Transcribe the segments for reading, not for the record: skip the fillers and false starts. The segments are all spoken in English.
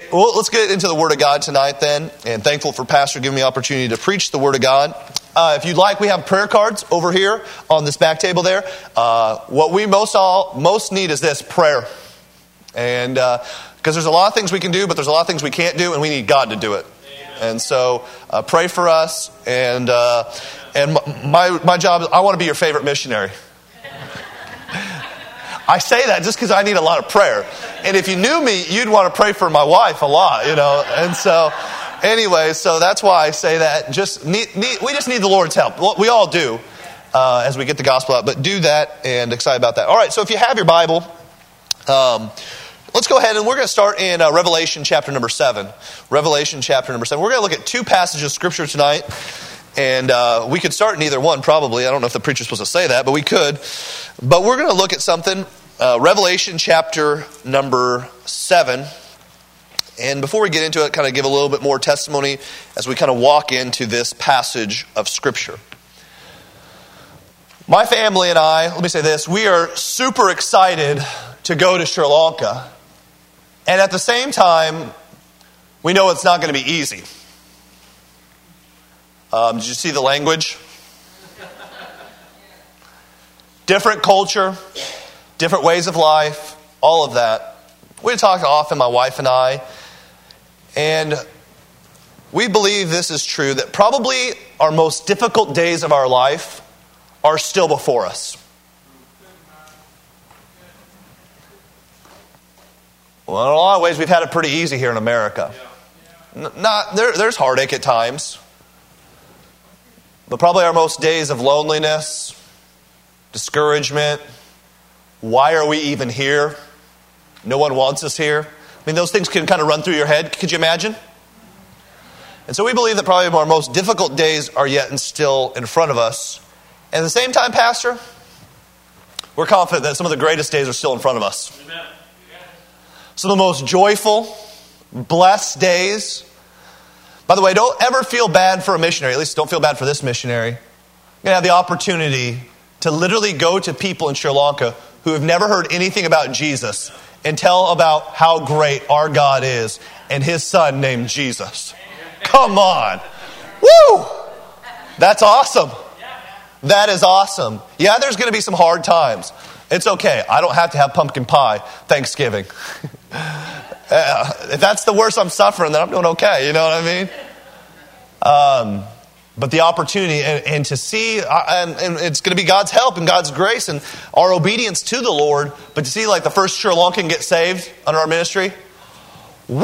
Well, let's get into the Word of God tonight then, and thankful for Pastor giving me the opportunity to preach the Word of God. If you'd like, we have prayer cards over here on this back table there. What we most need is this, prayer. And because there's a lot of things we can do, but there's a lot of things we can't do, and we need God to do it. And so pray for us, and my job is I want to be your favorite missionary. I say that just because I need a lot of prayer. And if you knew me, you'd want to pray for my wife a lot, you know. And so, anyway, so that's why I say that. We just need the Lord's help. We all do as we get the gospel out. But do that and excited about that. All right, so if you have your Bible, let's go ahead and we're going to start in Revelation chapter number 7. Revelation chapter number 7. We're going to look at two passages of Scripture tonight. And we could start in either one probably. I don't know if the preacher's supposed to say that, but we could. But we're going to look at something. Revelation chapter number 7. And before we get into it, kind of give a little bit more testimony as we kind of walk into this passage of Scripture. My family and I, let me say this, we are super excited to go to Sri Lanka. And at the same time, we know it's not going to be easy. Did you see the language? Different culture, different ways of life, all of that. We talk often, my wife and I, and we believe this is true, that probably our most difficult days of our life are still before us. Well, in a lot of ways, we've had it pretty easy here in America. There's heartache at times. But probably our most days of loneliness, discouragement, why are we even here? No one wants us here. I mean, those things can kind of run through your head. Could you imagine? And so we believe that probably our most difficult days are yet and still in front of us. And at the same time, Pastor, we're confident that some of the greatest days are still in front of us. Amen. Some of the most joyful, blessed days. By the way, don't ever feel bad for a missionary. At least don't feel bad for this missionary. You're going to have the opportunity to literally go to people in Sri Lanka who have never heard anything about Jesus and tell about how great our God is and His Son named Jesus. Come on. Woo! That's awesome. That is awesome. Yeah, there's going to be some hard times. It's okay. I don't have to have pumpkin pie Thanksgiving. If that's the worst I'm suffering, then I'm doing okay. You know what I mean? But the opportunity and to see, and it's going to be God's help and God's grace and our obedience to the Lord. But to see like the first Sri Lankan get saved under our ministry, woo!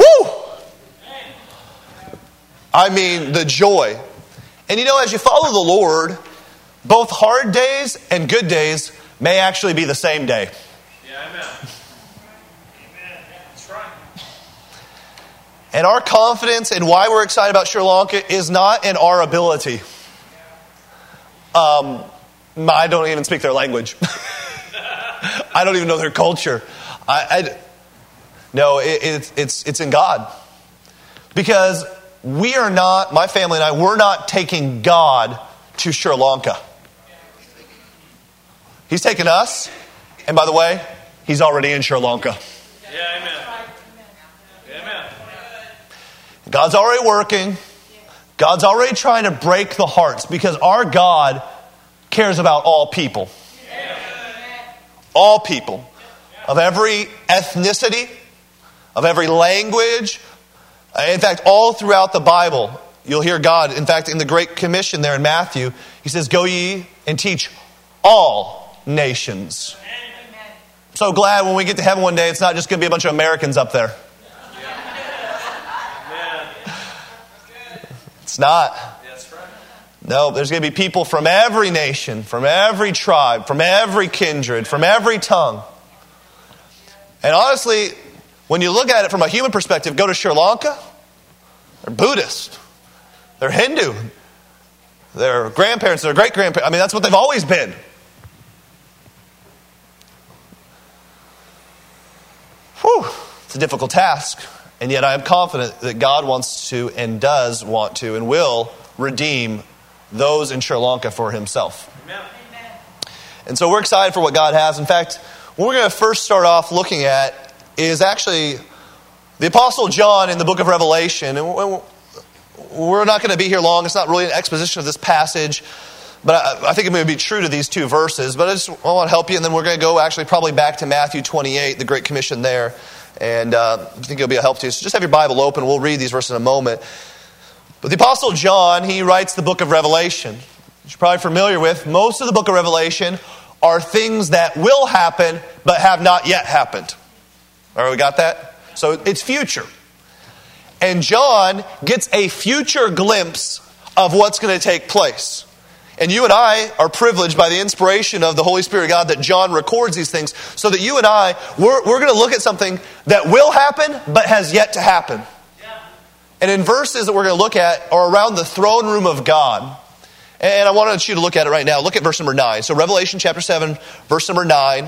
I mean, the joy. And you know, as you follow the Lord, both hard days and good days may actually be the same day. Yeah, amen. And our confidence and why we're excited about Sri Lanka is not in our ability. I don't even speak their language. I don't even know their culture. No, it's in God. Because we are not, my family and I, we're not taking God to Sri Lanka. He's taken us, and by the way, He's already in Sri Lanka. Yeah, amen. God's already working. God's already trying to break the hearts because our God cares about all people. All people. Of every ethnicity, of every language. In fact, all throughout the Bible, you'll hear God. In fact, in the Great Commission there in Matthew, He says, "Go ye and teach all nations." I'm so glad when we get to heaven one day, it's not just going to be a bunch of Americans up there. It's not. That's right. No, there's going to be people from every nation, from every tribe, from every kindred, from every tongue. And honestly, when you look at it from a human perspective, go to Sri Lanka, they're Buddhist, they're Hindu, their grandparents, their great-grandparents, I mean, that's what they've always been. Whew, it's a difficult task. And yet I am confident that God wants to and does want to and will redeem those in Sri Lanka for Himself. Amen. And so we're excited for what God has. In fact, what we're going to first start off looking at is actually The Apostle John in the book of Revelation, and we're not going to be here long. It's not really an exposition of this passage, but I think I'm going to be true to these two verses. But I want to help you, and then we're going to go actually probably back to Matthew 28, the Great Commission there. And I think it'll be a help to you. So just have your Bible open. We'll read these verses in a moment. But the Apostle John, he writes the book of Revelation, which you're probably familiar with. Most of the book of Revelation are things that will happen, but have not yet happened. All right, we got that? So it's future. And John gets a future glimpse of what's going to take place. And you and I are privileged by the inspiration of the Holy Spirit of God that John records these things so that you and I, we're going to look at something that will happen but has yet to happen. Yeah. And in verses that we're going to look at are around the throne room of God. And I wanted you to look at it right now. Look at verse number 9. So Revelation chapter 7, verse number 9.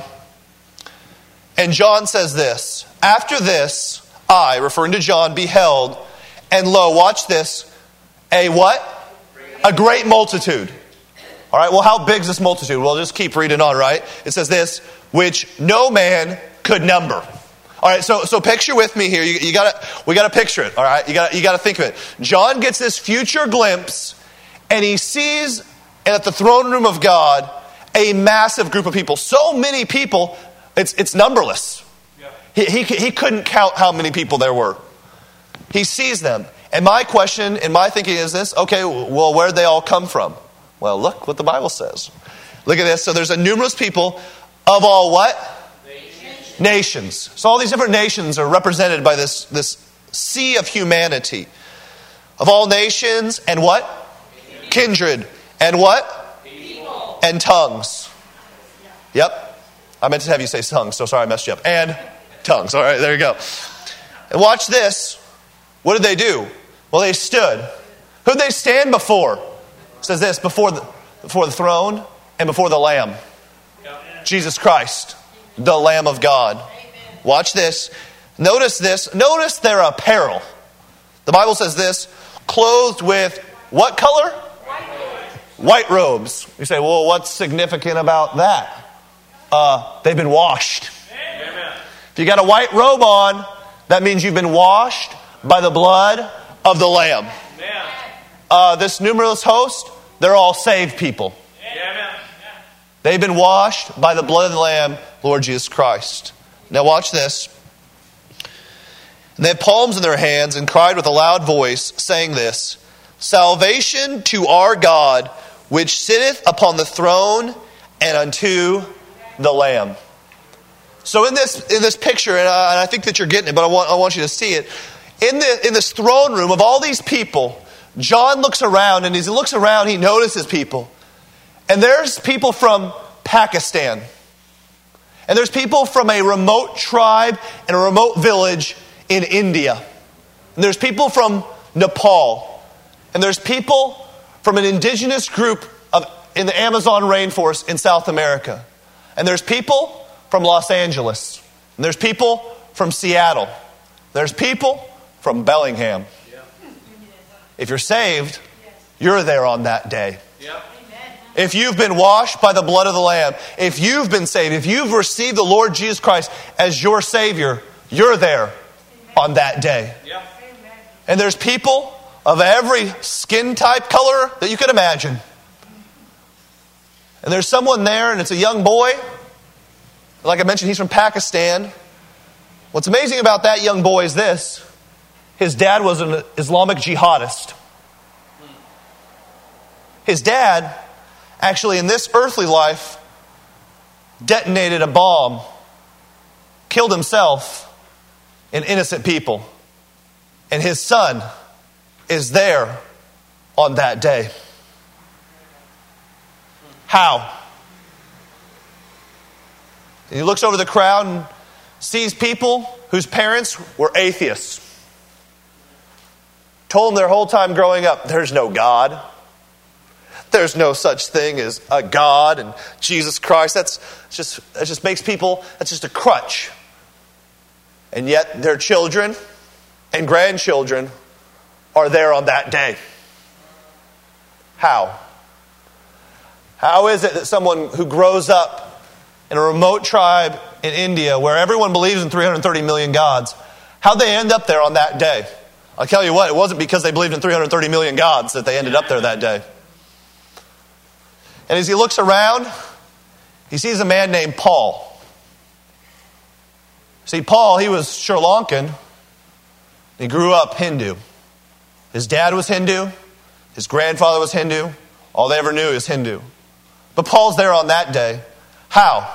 And John says this, "After this, I," referring to John, "beheld, and lo," watch this, "a" what? A great multitude. All right, well, how big is this multitude? Well, just keep reading on, right? It says this, "which no man could number." All right, so picture with me here. We got to picture it. All right, you got to think of it. John gets this future glimpse, and he sees at the throne room of God a massive group of people. So many people, it's numberless. Yeah. He couldn't count how many people there were. He sees them, and my question and my thinking is this: okay, well, where'd they all come from? Well, look what the Bible says. Look at this. So there's a numerous people of all what? Nations. So all these different nations are represented by this sea of humanity. Of all nations and what? Kindred. And what? People. And tongues. Yep. I meant to have you say tongues, so sorry I messed you up. And tongues. All right, there you go. And watch this. What did they do? Well, they stood. Who did they stand before? It says this, before the throne and before the Lamb. Jesus Christ, the Lamb of God. Watch this. Notice this. Notice their apparel. The Bible says this, clothed with what color? White robes. You say, well, what's significant about that? They've been washed. If you got a white robe on, that means you've been washed by the blood of the Lamb. This numerous host, they're all saved people. They've been washed by the blood of the Lamb, Lord Jesus Christ. Now watch this. And they had palms in their hands and cried with a loud voice, saying this, "Salvation to our God, which sitteth upon the throne and unto the Lamb." So in this picture, and I think that you're getting it, but I want you to see it. In this throne room of all these people, John looks around, and as he looks around, he notices people. And there's people from Pakistan. And there's people from a remote tribe and a remote village in India. And there's people from Nepal. And there's people from an indigenous group in the Amazon rainforest in South America. And there's people from Los Angeles. And there's people from Seattle. There's people from Bellingham. If you're saved, you're there on that day. Yep. If you've been washed by the blood of the Lamb, if you've been saved, if you've received the Lord Jesus Christ as your Savior, you're there on that day. Yep. And there's people of every skin type, color that you could imagine. And there's someone there, and it's a young boy. Like I mentioned, he's from Pakistan. What's amazing about that young boy is this. His dad was an Islamic jihadist. His dad, actually in this earthly life, detonated a bomb, killed himself and innocent people. And his son is there on that day. How? And he looks over the crowd and sees people whose parents were atheists. Told them their whole time growing up, there's no God. There's no such thing as a God and Jesus Christ. That just makes people, that's just a crutch. And yet their children and grandchildren are there on that day. How? How is it that someone who grows up in a remote tribe in India where everyone believes in 330 million gods, How'd they end up there on that day? I'll tell you what, it wasn't because they believed in 330 million gods that they ended up there that day. And as he looks around, he sees a man named Paul. See, Paul, he was Sri Lankan. He grew up Hindu. His dad was Hindu. His grandfather was Hindu. All they ever knew is Hindu. But Paul's there on that day. How?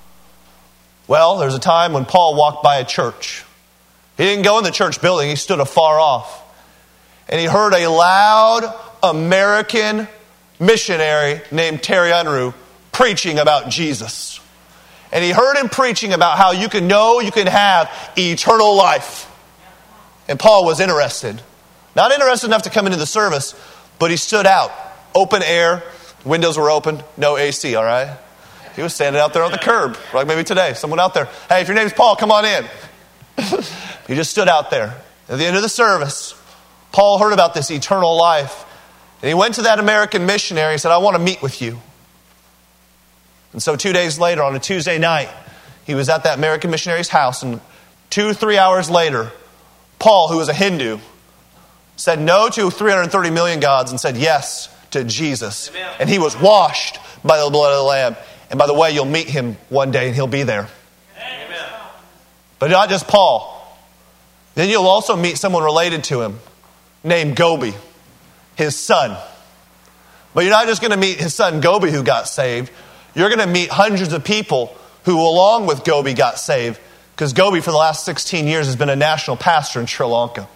Well, there's a time when Paul walked by a church. He didn't go in the church building. He stood afar off. And he heard a loud American missionary named Terry Unruh preaching about Jesus. And he heard him preaching about how you can know you can have eternal life. And Paul was interested. Not interested enough to come into the service, but he stood out. Open air, windows were open, no AC, all right? He was standing out there on the curb, like maybe today. Someone out there, hey, if your name's Paul, come on in. He just stood out there. At the end of the service, Paul heard about this eternal life. And he went to that American missionary and said, I want to meet with you. And so 2 days later, on a Tuesday night, he was at that American missionary's house. And 2-3 hours later, Paul, who was a Hindu, said no to 330 million gods and said yes to Jesus. Amen. And he was washed by the blood of the Lamb. And by the way, you'll meet him one day and he'll be there. Amen. But not just Paul. Then you'll also meet someone related to him named Gobi, his son. But you're not just going to meet his son Gobi who got saved. You're going to meet hundreds of people who, along with Gobi, got saved. Because Gobi, for the last 16 years, has been a national pastor in Sri Lanka.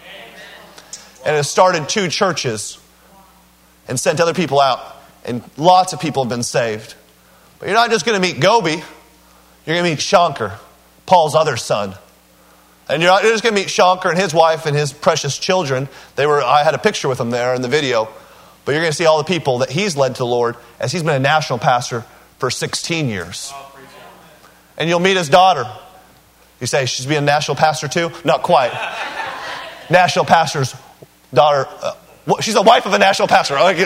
And has started 2 churches and sent other people out. And lots of people have been saved. But you're not just going to meet Gobi. You're going to meet Shankar, Paul's other son. And you're not just going to meet Shankar and his wife and his precious children. I had a picture with them there in the video. But you're going to see all the people that he's led to the Lord as he's been a national pastor for 16 years. And you'll meet his daughter. You say, she's being a national pastor too? Not quite. National pastor's daughter. She's the wife of a national pastor. And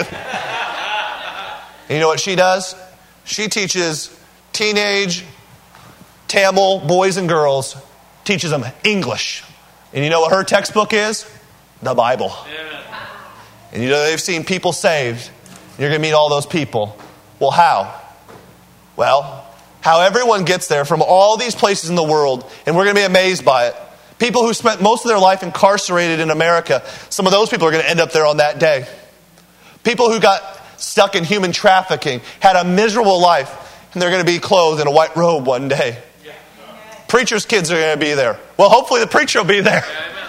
you know what she does? She teaches teenage Tamil boys and girls, teaches them English. And you know what her textbook is? The Bible. And you know they've seen people saved. You're going to meet all those people. Well, how? Well, how everyone gets there from all these places in the world, and we're going to be amazed by it. People who spent most of their life incarcerated in America, some of those people are going to end up there on that day. People who got stuck in human trafficking, had a miserable life, and they're going to be clothed in a white robe one day. Preachers' kids are going to be there. Well, hopefully the preacher will be there.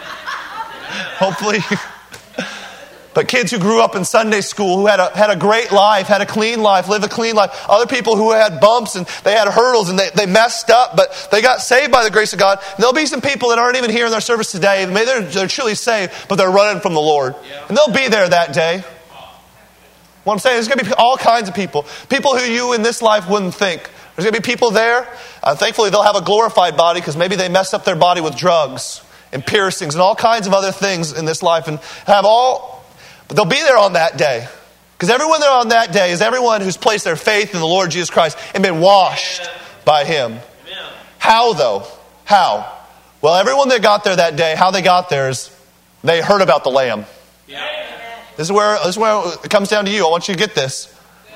Hopefully. But kids who grew up in Sunday school, who had a great life, had a clean life, lived a clean life. Other people who had bumps and they had hurdles and they messed up, but they got saved by the grace of God. And there'll be some people that aren't even here in their service today. Maybe they're truly saved, but they're running from the Lord. And they'll be there that day. What I'm saying, there's going to be all kinds of people. People who you in this life wouldn't think. There's going to be people there. Thankfully, they'll have a glorified body because maybe they messed up their body with drugs and piercings and all kinds of other things in this life and have all... But they'll be there on that day. Because everyone there on that day is everyone who's placed their faith in the Lord Jesus Christ and been washed by Him. Amen. How though? How? Well, everyone that got there that day, how they got there is they heard about the Lamb. Yeah. This is where it comes down to you. I want you to get this.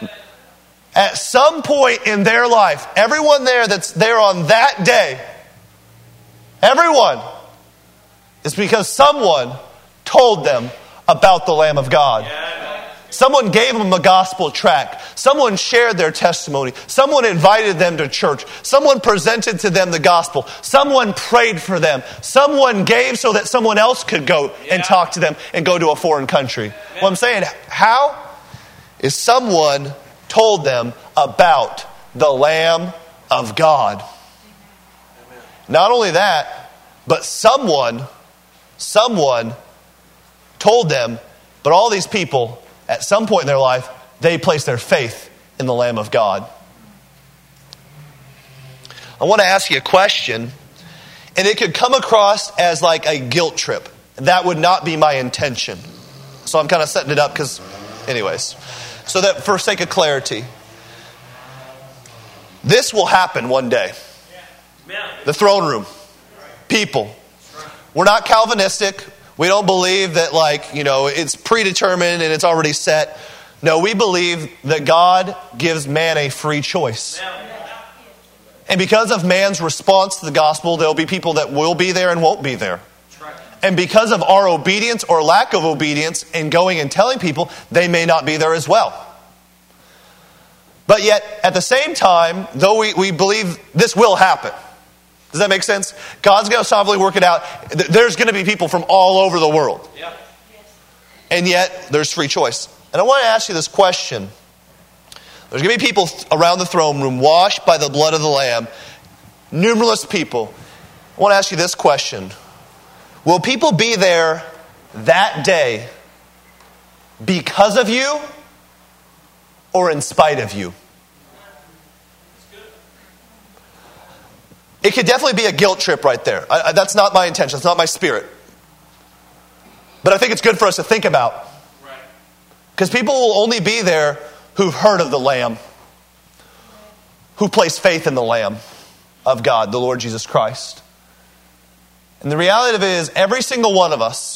At some point in their life, everyone there that's there on that day, everyone, is because someone told them about the Lamb of God. Someone gave them a gospel tract. Someone shared their testimony. Someone invited them to church. Someone presented to them the gospel. Someone prayed for them. Someone gave so that someone else could go and talk to them and go to a foreign country. What I'm saying, how is someone told them about the Lamb of God? Not only that, but someone told them, but all these people, at some point in their life, they placed their faith in the Lamb of God. I want to ask you a question, and it could come across as like a guilt trip. That would not be my intention. So I'm kind of setting it up because, anyways. So that for sake of clarity, this will happen one day. The throne room. People. We're not Calvinistic. We don't believe that it's predetermined and it's already set. No, we believe that God gives man a free choice. And because of man's response to the gospel, there'll be people that will be there and won't be there. And because of our obedience or lack of obedience in going and telling people, they may not be there as well. But yet, at the same time, though we believe this will happen. Does that make sense? God's going to sovereignly work it out. There's going to be people from all over the world. Yep. And yet, there's free choice. And I want to ask you this question. There's going to be people around the throne room washed by the blood of the Lamb. Numerous people. I want to ask you this question. Will people be there that day because of you or in spite of you? It could definitely be a guilt trip right there. That's not my intention. That's not my spirit. But I think it's good for us to think about. Because people will only be there who've heard of the Lamb, who place faith in the Lamb of God, the Lord Jesus Christ. And the reality of it is, every single one of us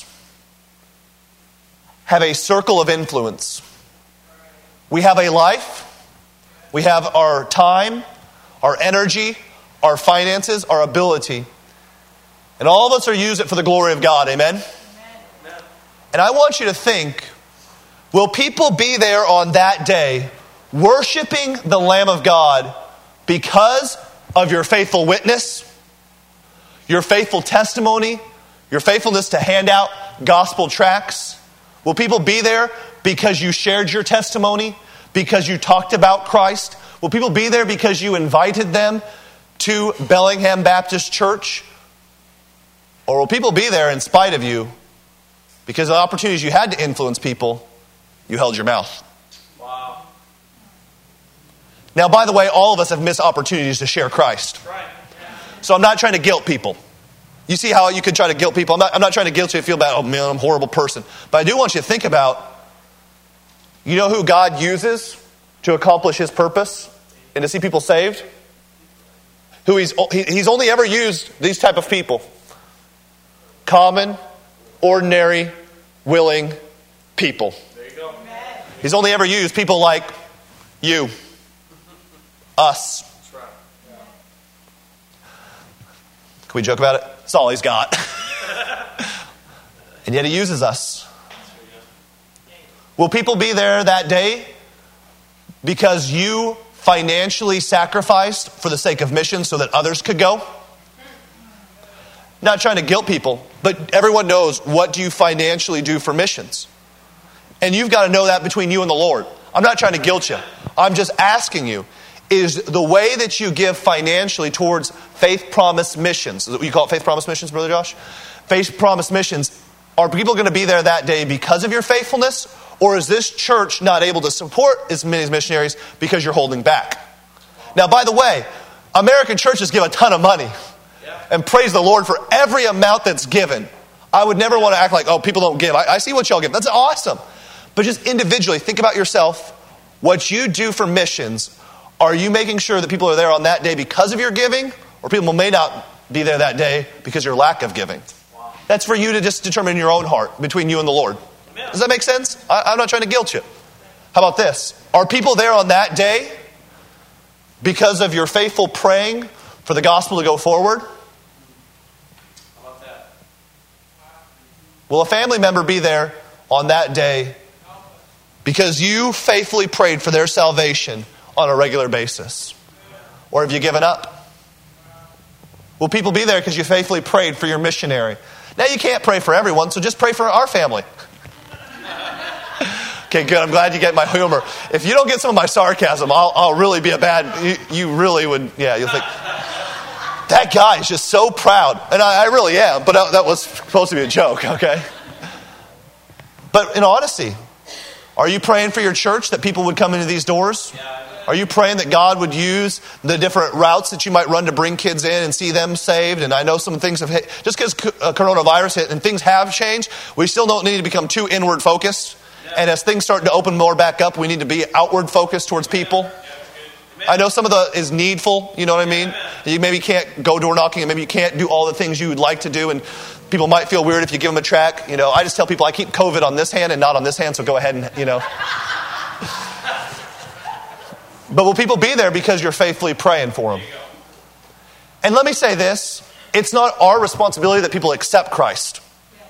have a circle of influence. We have a life. We have our time, our energy, our finances, our ability. And all of us are using it for the glory of God. Amen? Amen? And I want you to think, will people be there on that day worshiping the Lamb of God because of your faithful witness, your faithful testimony, your faithfulness to hand out gospel tracts? Will people be there because you shared your testimony, because you talked about Christ? Will people be there because you invited them to Bellingham Baptist Church? Or will people be there in spite of you because of the opportunities you had to influence people, you held your mouth? Wow. Now, by the way, all of us have missed opportunities to share Christ. Right. So I'm not trying to guilt people. You see how you could try to guilt people? I'm not trying to guilt you to feel bad. Oh man, I'm a horrible person. But I do want you to think about, you know who God uses to accomplish His purpose and to see people saved? Who He's only ever used these type of people. Common, ordinary, willing people. There you go. He's only ever used people like you, us. That's right. Can we joke about it? That's all He's got. And yet He uses us. Will people be there that day because you financially sacrificed for the sake of missions so that others could go? Not trying to guilt people, but everyone knows, what do you financially do for missions? And you've got to know that between you and the Lord. I'm not trying to guilt you. I'm just asking you, is the way that you give financially towards Faith Promise Missions, is that what you call it, Faith Promise Missions, Brother Josh? Faith Promise Missions, are people going to be there that day because of your faithfulness? Or is this church not able to support as many missionaries because you're holding back? Now, by the way, American churches give a ton of money. And praise the Lord for every amount that's given. I would never want to act like, oh, people don't give. I see what y'all give. That's awesome. But just individually, think about yourself. What you do for missions, are you making sure that people are there on that day because of your giving? Or people may not be there that day because of your lack of giving? Wow. That's for you to just determine in your own heart, between you and the Lord. Amen. Does that make sense? I'm not trying to guilt you. How about this? Are people there on that day because of your faithful praying for the gospel to go forward? How about that? Will a family member be there on that day because you faithfully prayed for their salvation on a regular basis? Or have you given up? Will people be there because you faithfully prayed for your missionary? Now, you can't pray for everyone, so just pray for our family. Okay, good. I'm glad you get my humor. If you don't get some of my sarcasm, I'll really be a bad... You really would... Yeah, you'll think... That guy is just so proud. And I really am, but that was supposed to be a joke, okay? But in honesty, are you praying for your church that people would come into these doors? Are you praying that God would use the different routes that you might run to bring kids in and see them saved? And I know some things have hit. Just because coronavirus hit and things have changed, we still don't need to become too inward focused. And as things start to open more back up, we need to be outward focused towards people. I know some of the is needful, you know what I mean? You maybe can't go door knocking and maybe you can't do all the things you would like to do. And People might feel weird if you give them a tract. I just tell people I keep COVID on this hand and not on this hand, so go ahead and. But will people be there because you're faithfully praying for them? And let me say this. It's not our responsibility that people accept Christ.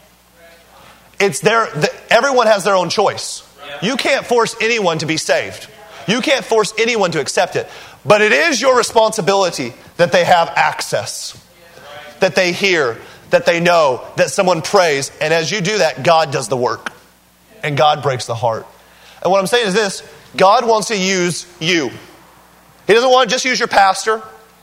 It's everyone has their own choice. You can't force anyone to be saved. You can't force anyone to accept it. But it is your responsibility that they have access. That they hear, that they know, that someone prays. And as you do that, God does the work. And God breaks the heart. And what I'm saying is this. God wants to use you. He doesn't want to just use your pastor.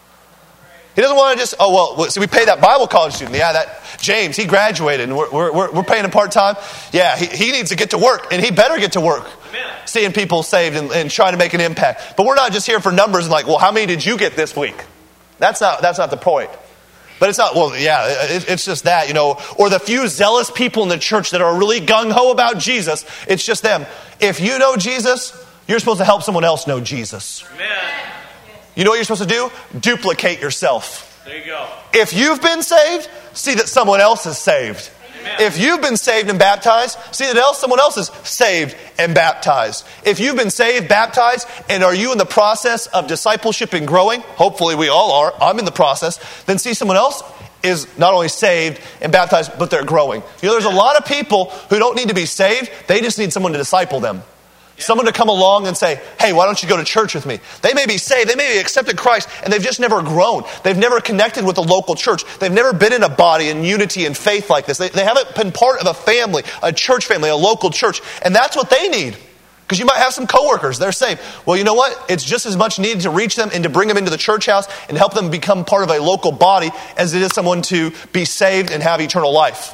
He doesn't want to just, see, we pay that Bible college student. Yeah, that James, he graduated and we're paying him part-time. Yeah, he needs to get to work, and he better get to work. Amen. Seeing people saved and trying to make an impact. But we're not just here for numbers and how many did you get this week? That's not the point. But it's not, it's just that, or the few zealous people in the church that are really gung-ho about Jesus. It's just them. If you know Jesus, you're supposed to help someone else know Jesus. Amen. You know what you're supposed to do? Duplicate yourself. There you go. If you've been saved, see that someone else is saved. Amen. If you've been saved and baptized, see that someone else is saved and baptized. If you've been saved, baptized, and are you in the process of discipleship and growing? Hopefully we all are. I'm in the process. Then see someone else is not only saved and baptized, but they're growing. There's a lot of people who don't need to be saved. They just need someone to disciple them. Someone to come along and say, hey, why don't you go to church with me? They may be saved, they may be accepted Christ, and they've just never grown. They've never connected with a local church. They've never been in a body in unity and faith like this. They haven't been part of a family, a church family, a local church. And that's what they need. Because you might have some coworkers, they're saved. Well, you know what? It's just as much needed to reach them and to bring them into the church house and help them become part of a local body as it is someone to be saved and have eternal life.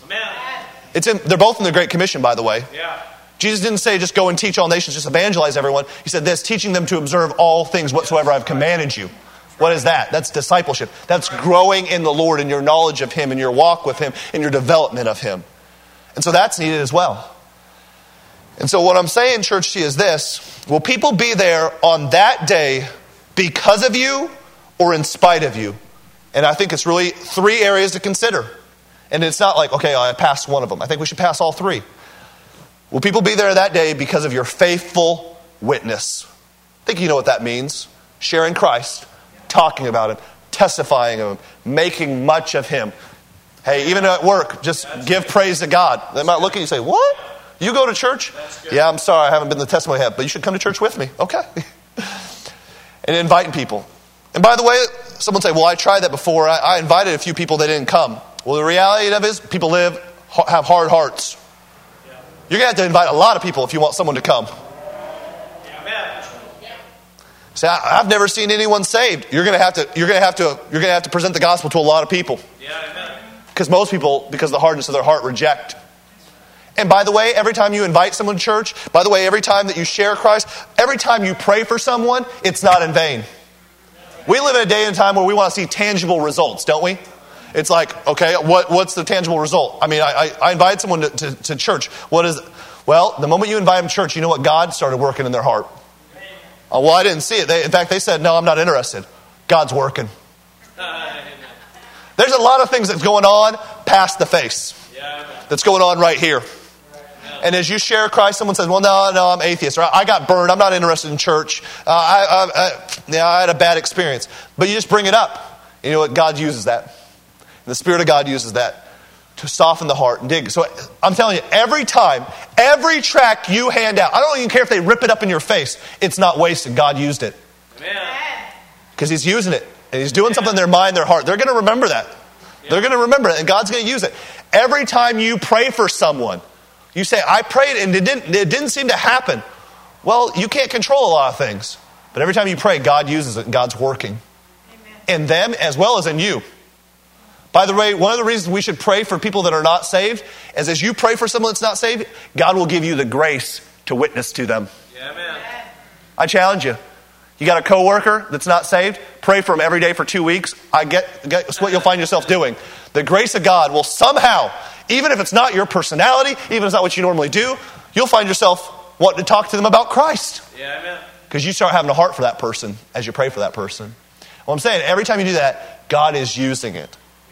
Amen. They're both in the Great Commission, by the way. Yeah. Jesus didn't say just go and teach all nations, just evangelize everyone. He said this, teaching them to observe all things whatsoever I've commanded you. What is that? That's discipleship. That's growing in the Lord and your knowledge of Him and your walk with Him and your development of Him. And so that's needed as well. And so what I'm saying, church, to you is this. Will people be there on that day because of you or in spite of you? And I think it's really 3 areas to consider. And it's not like, okay, I passed one of them. I think we should pass all 3. Will people be there that day because of your faithful witness? I think you know what that means. Sharing Christ, talking about Him, testifying of Him, making much of Him. Hey, even at work, just give praise to God. They might look at you and say, what? You go to church? Yeah, I'm sorry, I haven't been the testimony yet, but you should come to church with me. Okay. And inviting people. And by the way, someone say, well, I tried that before. I invited a few people, they didn't come. Well, the reality of it is people have hard hearts. You're going to have to invite a lot of people if you want someone to come. See, I've never seen anyone saved. You're going to have to present the gospel to a lot of people. Because most people, because of the hardness of their heart, reject. And by the way, every time you invite someone to church, by the way, every time that you share Christ, every time you pray for someone, it's not in vain. We live in a day and time where we want to see tangible results, don't we? It's like, okay, what's the tangible result? I mean, I invited someone to church. What is it? Well, the moment you invite them to church, you know what? God started working in their heart. Well, I didn't see it. In fact, they said, no, I'm not interested. God's working. There's a lot of things that's going on past the face. That's going on right here. And as you share Christ, someone says, well, no, I'm atheist. Or I got burned. I'm not interested in church. I had a bad experience. But you just bring it up. You know what? God uses that. The Spirit of God uses that to soften the heart and dig. So I'm telling you, every tract you hand out, I don't even care if they rip it up in your face, it's not wasted. God used it. Because He's using it. And He's doing something in their mind, their heart. They're going to remember that. They're going to remember it, and God's going to use it. Every time you pray for someone, you say, I prayed and it didn't seem to happen. Well, you can't control a lot of things. But every time you pray, God uses it and God's working. In them as well as in you. By the way, one of the reasons we should pray for people that are not saved is as you pray for someone that's not saved, God will give you the grace to witness to them. I challenge you. You got a coworker that's not saved, pray for him every day for 2 weeks. Guess what you'll find yourself doing. The grace of God will somehow, even if it's not your personality, even if it's not what you normally do, you'll find yourself wanting to talk to them about Christ. Because you start having a heart for that person as you pray for that person. Well, I'm saying every time you do that, God is using it.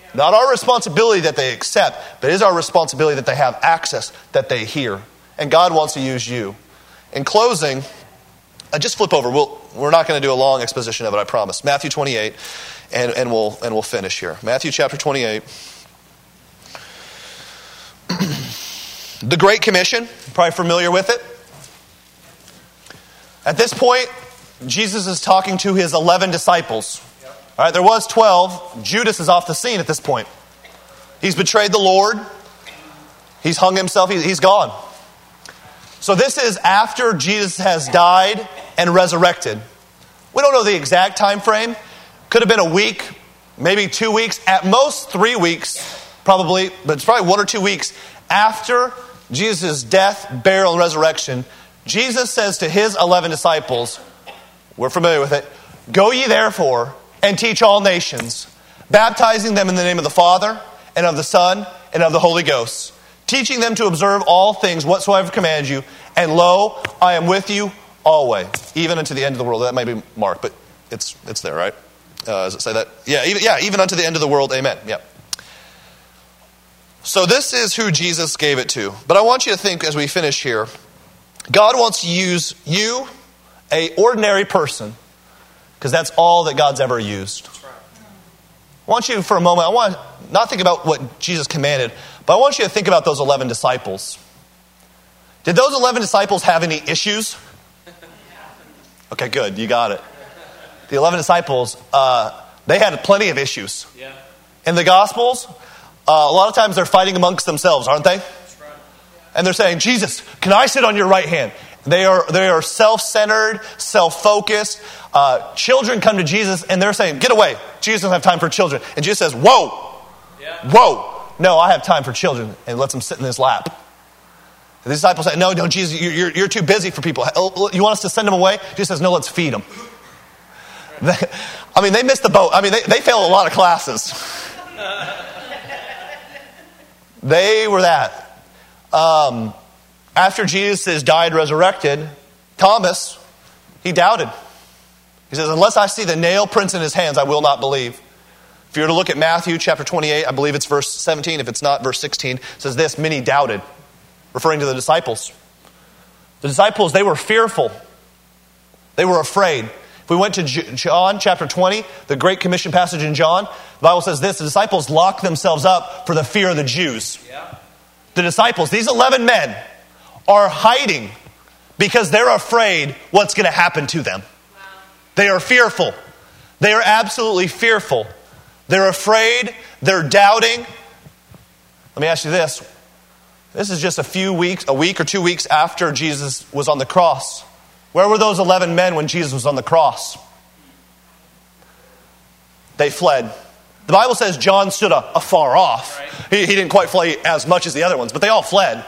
Not our responsibility that they accept, but it is our responsibility that they have access, that they hear. And God wants to use you. In closing, just flip over. We're not going to do a long exposition of it, I promise. Matthew 28, and we'll finish here. Matthew chapter 28. The Great Commission, you're probably familiar with it. At this point, Jesus is talking to his 11 disciples. All right, there was 12. Judas is off the scene at this point. He's betrayed the Lord. He's hung himself. He's gone. So this is after Jesus has died and resurrected. We don't know the exact time frame. Could have been a week, maybe 2 weeks, at most 3 weeks, probably, but it's probably 1 or 2 weeks after Jesus' death, burial, and resurrection. Jesus says to his 11 disciples, we're familiar with it, "Go ye therefore and teach all nations, baptizing them in the name of the Father and of the Son and of the Holy Ghost, teaching them to observe all things whatsoever I command you, and lo, I am with you always, even unto the end of the world." That might be Mark, but it's there, right? Does it say that? Even unto the end of the world, amen. Yeah. So this is who Jesus gave it to. But I want you to think as we finish here, God wants to use you, a ordinary person, because that's all that God's ever used. I want you for a moment, I want to not think about what Jesus commanded, but I want you to think about those 11 disciples. Did those 11 disciples have any issues? Okay, good, you got it. The 11 disciples, they had plenty of issues. Yeah. In the Gospels, a lot of times they're fighting amongst themselves, aren't they? That's right. And they're saying, "Jesus, can I sit on your right hand?" They are self-centered, self-focused. Children come to Jesus and they're saying, "Get away. Jesus doesn't have time for children." And Jesus says, "Whoa, whoa. No, I have time for children," and lets them sit in his lap. And the disciples say, no, Jesus, you're too busy for people. You want us to send them away? Jesus says, "No, let's feed them." They missed the boat. They failed a lot of classes. They were that. After Jesus is died, resurrected, Thomas, he doubted. He says, "Unless I see the nail prints in his hands, I will not believe." If you were to look at Matthew chapter 28, I believe it's verse 17. If it's not, verse 16, it says this, "Many doubted," referring to the disciples. The disciples, they were fearful. They were afraid. If we went to John chapter 20, the Great Commission passage in John, the Bible says this, the disciples locked themselves up for the fear of the Jews. Yeah. The disciples, these 11 men, are hiding because they're afraid what's going to happen to them. Wow. They are fearful. They are absolutely fearful. They're afraid. They're doubting. Let me ask you this. This is just a week or 2 weeks after Jesus was on the cross. Where were those 11 men when Jesus was on the cross? They fled. The Bible says John stood afar off. Right. He didn't quite flee as much as the other ones, but they all fled.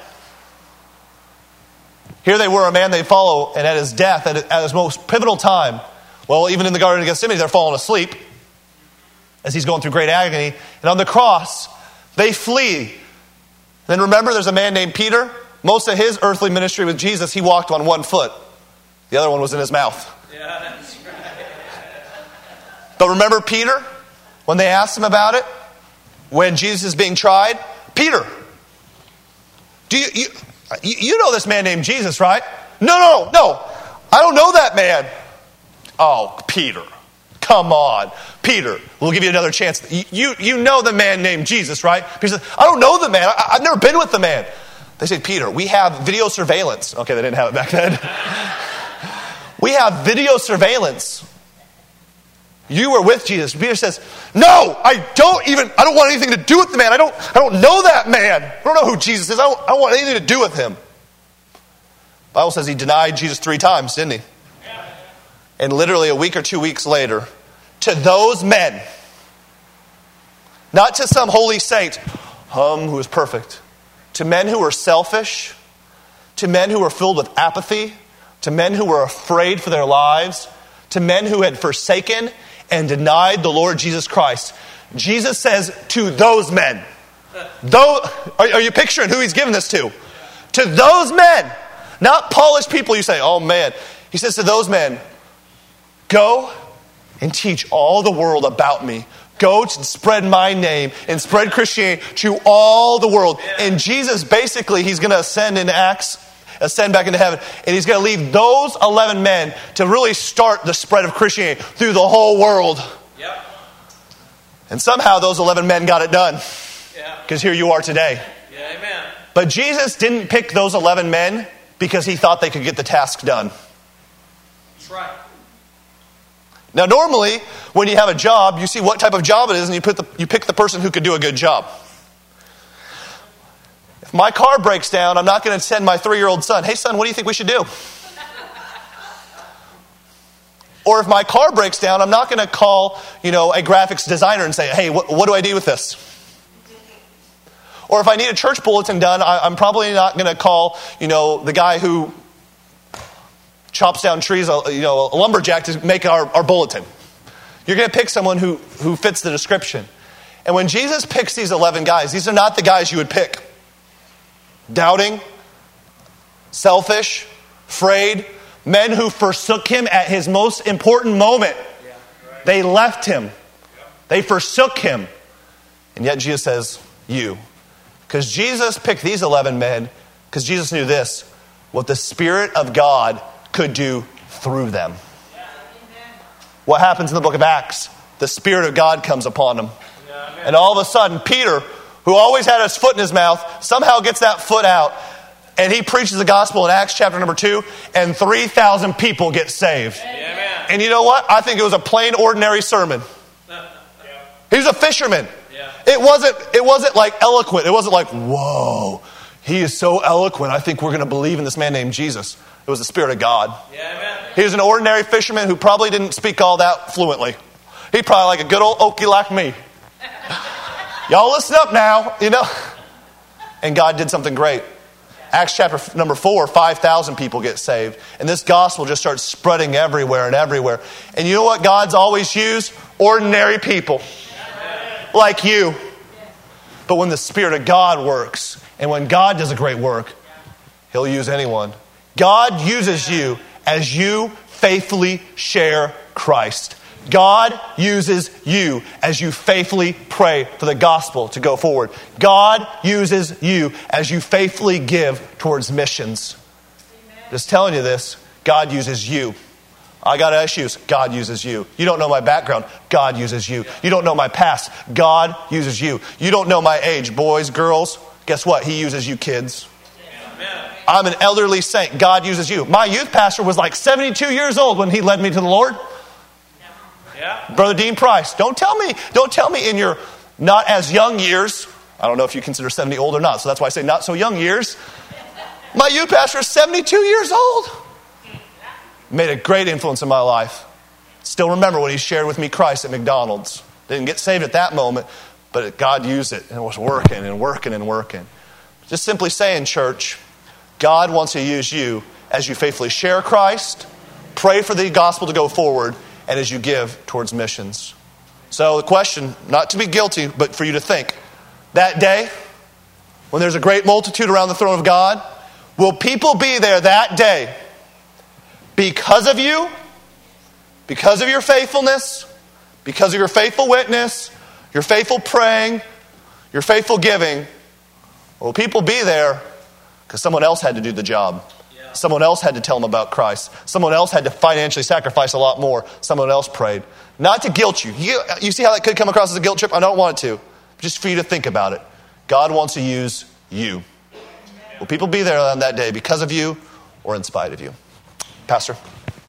Here they were, a man they follow, and at his death, at his most pivotal time, well, even in the Garden of Gethsemane, they're falling asleep as he's going through great agony. And on the cross, they flee. Then remember, there's a man named Peter. Most of his earthly ministry with Jesus, he walked on one foot. The other one was in his mouth. Yeah, that's right. But remember Peter? When they asked him about it, when Jesus is being tried, "Peter, do you know this man named Jesus, right?" No, I don't know that man." "Oh, Peter, come on. Peter, we'll give you another chance. You know the man named Jesus, right?" Peter says, "I don't know the man. I've never been with the man." They say, "Peter, we have video surveillance." Okay, they didn't have it back then. "We have video surveillance. You were with Jesus." Peter says, "No, I don't want anything to do with the man. I don't know that man. I don't know who Jesus is. I don't want anything to do with him." The Bible says he denied Jesus 3 times, didn't he? Yeah. And literally a week or 2 weeks later, to those men, not to some holy saint, who is perfect, to men who were selfish, to men who were filled with apathy, to men who were afraid for their lives, to men who had forsaken and denied the Lord Jesus Christ. Jesus says to those men, are you picturing who he's giving this to? To those men, not polished people you say, "Oh man." He says to those men, "Go and teach all the world about me. Go to spread my name and spread Christianity to all the world. And Jesus, basically, he's going to ascend back into heaven. And he's going to leave those 11 men to really start the spread of Christianity through the whole world. Yep. And somehow those 11 men got it done. Because here you are today. Yeah, amen. But Jesus didn't pick those 11 men because he thought they could get the task done. That's right. Now, normally, when you have a job, you see what type of job it is, and you pick the person who could do a good job. If my car breaks down, I'm not going to send my 3-year-old son, hey, son, what do you think we should do? Or if my car breaks down, I'm not going to call, a graphics designer and say, hey, what do I do with this? Or if I need a church bulletin done, I'm probably not going to call, the guy who chops down trees, a lumberjack to make our bulletin. You're going to pick someone who fits the description. And when Jesus picks these 11 guys, these are not the guys you would pick. Doubting, selfish, afraid, men who forsook him at his most important moment. They left him. They forsook him. And yet Jesus says, you. Because Jesus picked these 11 men, because Jesus knew this, what the Spirit of God could do through them. What happens in the book of Acts? The Spirit of God comes upon them. And all of a sudden, Peter, who always had his foot in his mouth, somehow gets that foot out, and he preaches the gospel in Acts chapter number 2, and 3,000 people get saved. Amen. And you know what? I think it was a plain, ordinary sermon. He was a fisherman. It wasn't like eloquent. It wasn't like, whoa, he is so eloquent. I think we're going to believe in this man named Jesus. It was the Spirit of God. He was an ordinary fisherman who probably didn't speak all that fluently. He probably like a good old Okie like me. Y'all listen up now, And God did something great. Acts chapter number 4, 5,000 people get saved. And this gospel just starts spreading everywhere and everywhere. And you know what God's always used? Ordinary people. Like you. But when the Spirit of God works, and when God does a great work, He'll use anyone. God uses you as you faithfully share Christ. God uses you as you faithfully pray for the gospel to go forward. God uses you as you faithfully give towards missions. Just telling you this, God uses you. I got issues. God uses you. You don't know my background. God uses you. You don't know my past. God uses you. You don't know my age. Boys, girls, guess what? He uses you kids. Amen. I'm an elderly saint. God uses you. My youth pastor was like 72 years old when he led me to the Lord. Yeah. Brother Dean Price, don't tell me in your not as young years. I don't know if you consider 70 old or not, so that's why I say not so young years. My youth pastor is 72 years old. Made a great influence in my life. Still remember when he shared with me Christ at McDonald's. Didn't get saved at that moment, but God used it and it was working and working and working. Just simply saying, church, God wants to use you as you faithfully share Christ, pray for the gospel to go forward, and as you give towards missions. So the question, not to be guilty, but for you to think, that day, when there's a great multitude around the throne of God, will people be there that day because of you, because of your faithfulness, because of your faithful witness, your faithful praying, your faithful giving? Will people be there because someone else had to do the job? Someone else had to tell them about Christ. Someone else had to financially sacrifice a lot more. Someone else prayed. Not to guilt you. You see how that could come across as a guilt trip? I don't want it to. Just for you to think about it. God wants to use you. Will people be there on that day because of you or in spite of you? Pastor?